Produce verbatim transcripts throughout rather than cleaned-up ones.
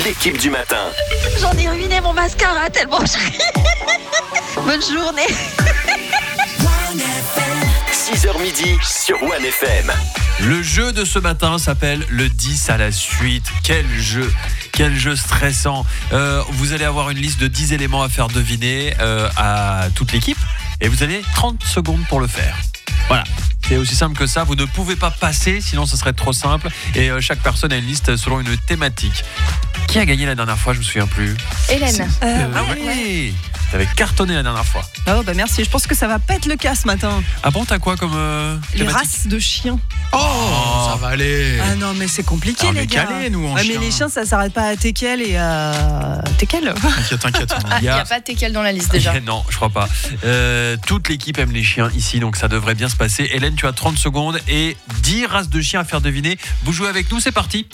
l'équipe du matin. J'en ai ruiné mon mascara tellement je... Bonne journée. six heures midi sur One F M. Le jeu de ce matin s'appelle le dix à la suite. Quel jeu, quel jeu stressant. Euh, vous allez avoir une liste de dix éléments à faire deviner euh, à toute l'équipe et vous avez trente secondes pour le faire. Voilà. C'est aussi simple que ça, vous ne pouvez pas passer, sinon ce serait trop simple. Et euh, chaque personne a une liste selon une thématique. Qui a gagné la dernière fois, je me souviens plus. Hélène. Euh, Euh, ah ouais. oui, t'avais cartonné la dernière fois. Oh bah merci, je pense que ça va pas être le cas ce matin. Ah bon, t'as quoi comme euh, Les thématique? races de chiens. Oh, ça va aller. Ah non mais c'est compliqué Ah, on les est gars. calés, nous, en Ouais, mais chien. les chiens ça s'arrête pas à Teckel et à Teckel. T'inquiète, t'inquiète. Ah, il n'y y a- a pas de Teckel dans la liste déjà. Non, je crois pas. Euh, toute l'équipe aime les chiens ici, donc ça devrait bien se passer. Hélène, tu as trente secondes et dix races de chiens à faire deviner. Vous jouez avec nous, c'est parti.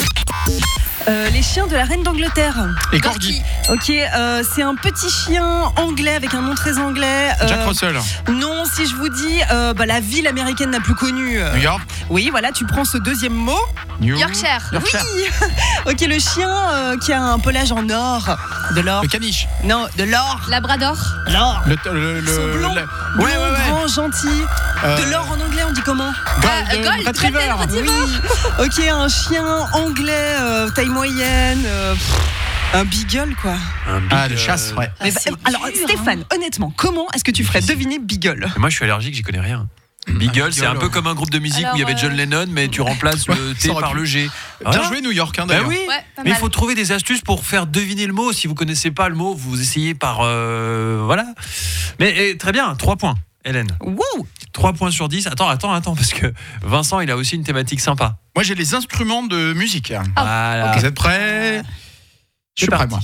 Euh, les chiens de la reine d'Angleterre. Et Corgi. Ok, euh, c'est un petit chien anglais avec un nom très anglais. Euh, Jack Russell. Non, si je vous dis euh, bah, la ville américaine la plus connue. euh, New York. Oui, voilà, tu prends ce deuxième mot. New Yorkshire. Yorkshire. Ok, le chien euh, qui a un pelage en or. De l'or. Le caniche. Non, de l'or. Labrador. L'or. Le, le, le, Son blond. le- Blond, Ouais, ouais, ouais. grand, gentil. Euh, De l'or en anglais, on dit comment? Golden Gold, Retriever. Golden Retriever. Oui. Ok, un chien anglais, euh, taille moyenne. euh, pff, un beagle, quoi. Un big, Ah, de euh, chasse, ouais. Mais bah, c'est alors, dur, Stéphane, honnêtement, comment est-ce que tu ferais deviner beagle? Moi, je suis allergique, j'y connais rien. Beagle, c'est un peu ouais. comme un groupe de musique Alors, où il y avait John euh, Lennon, mais tu remplaces le Ouais, T ça aurait par pu. le G. Bien Voilà. joué, New York, hein, Bah d'ailleurs. oui, Ouais, pas mais il mal. faut trouver des astuces pour faire deviner le mot. Si vous connaissez pas le mot, vous essayez par euh, voilà. Mais eh, très bien, trois points, Hélène. Wow. trois points sur dix. Attends, attends, attends, parce que Vincent, il a aussi une thématique sympa. Moi, j'ai les instruments de musique. Voilà. Vous êtes prêts? Je suis prêt, parti. moi.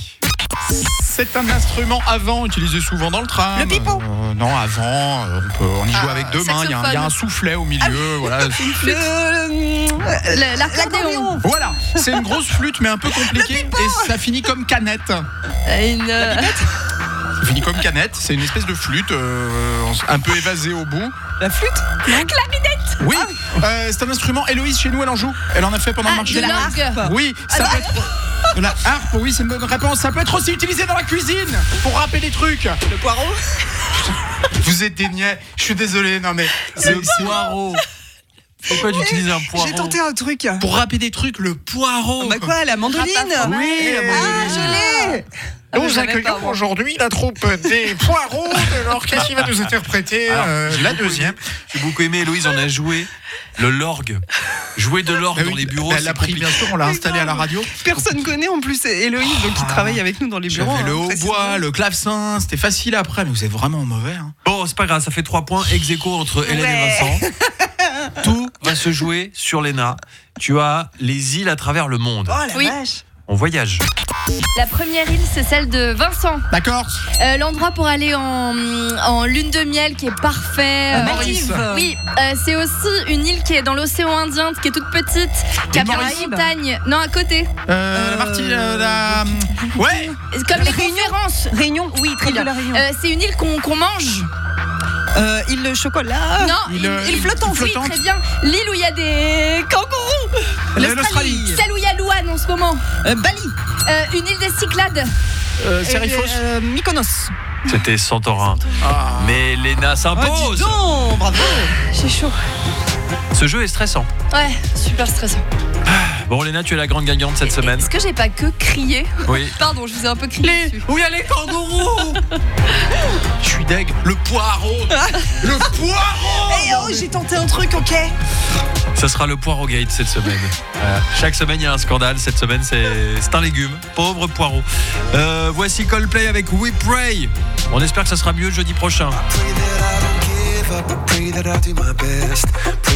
C'est un instrument avant utilisé souvent dans le tram. Le pipeau. Euh, non, avant. euh, on, peut, on y joue Ah, avec deux mains. Il y, a un- il y a un soufflet au milieu. Voilà. Le, Le- L'accordéon. Voilà. C'est une grosse flûte, mais un peu compliquée. Et ça finit comme canette. Euh, Une. euh, Ça finit comme canette. C'est une espèce de flûte euh, un peu évasée au bout. La flûte. Oui. Euh, c'est un instrument. Héloïse, chez nous, elle en joue. Elle en a fait pendant le Ah, marché. de l'orgue. Oui, ça peut être. De la harpe, oui, c'est une bonne réponse. Ça peut être aussi utilisé dans la cuisine pour râper des trucs. Le poireau. Vous êtes des niais. Je suis désolé, non mais. c'est- Le c'est- poireau. Pourquoi tu utilises un poireau? J'ai tenté un truc. Pour râper des trucs, le poireau. Bah quoi, la mandoline? Râpe à fromage. Oui, la mandoline. Ah, je l'ai. Ah, mais Nous j'avais accueillons pas, moi. aujourd'hui la troupe des poireaux de l'orchestre qui va nous interpréter Alors, euh, j'ai la beaucoup deuxième. aimé- J'ai beaucoup aimé, Héloïse, on a joué le l'orgue. Jouer de l'orgue Ah dans oui, les bureaux, elle c'est l'a pris, compliqué. bien sûr, on l'a installé à la radio. Personne connaît en plus Héloïse, donc qui travaille avec nous dans les bureaux. J'avais le hein, hautbois, le clavecin, c'était facile après, mais vous êtes vraiment mauvais. Hein. Bon, c'est pas grave, ça fait trois points ex aequo entre Hélène Ouais. et Vincent. Tout va se jouer sur l'E N A. Tu as les îles à travers le monde. Oh la Oui. vache. On voyage. La première île, c'est celle de Vincent. D'accord. Euh, L'endroit pour aller en, en lune de miel qui est parfait. Euh, Euh, Maurice. Oui, euh, c'est aussi une île qui est dans l'océan Indien, qui est toute petite, qui a L'île plein Maurice. de montagnes. Non, à côté. Euh, la Martine, euh, la. Ouais. Comme les Réunion. conférences. Réunion. Oui, très Île de bien. la Réunion. Euh, c'est une île qu'on qu'on mange. Euh, île de chocolat. non, île- île, île flottante. Oui, flottante. très bien. L'île où il y a des kangourous. L'Australie. Celle où il y a Louane en ce moment. Euh, Bali. Euh, une île des Cyclades. Euh, Serifos. Euh, Mykonos. C'était Santorin. Ah. Mais l'E N A Oh, dis s'impose. donc, bravo. J'ai chaud. Ce jeu est stressant. Ouais, super stressant. Bon, Léna, tu es la grande gagnante cette semaine. Est-ce que j'ai pas que crié? Oui. Pardon, je vous ai un peu crié dessus. Où il y a les kangourous? Je suis deg. Le poireau. Le poireau. Eh oh, j'ai tenté un truc, ok. Ça sera le poireau gate cette semaine. Voilà. Chaque semaine, il y a un scandale. Cette semaine, c'est c'est un légume. Pauvre poireau. Euh, voici Coldplay avec We Pray. On espère que ça sera mieux jeudi prochain. Pray that I don't give up, I pray that I do my best. Pray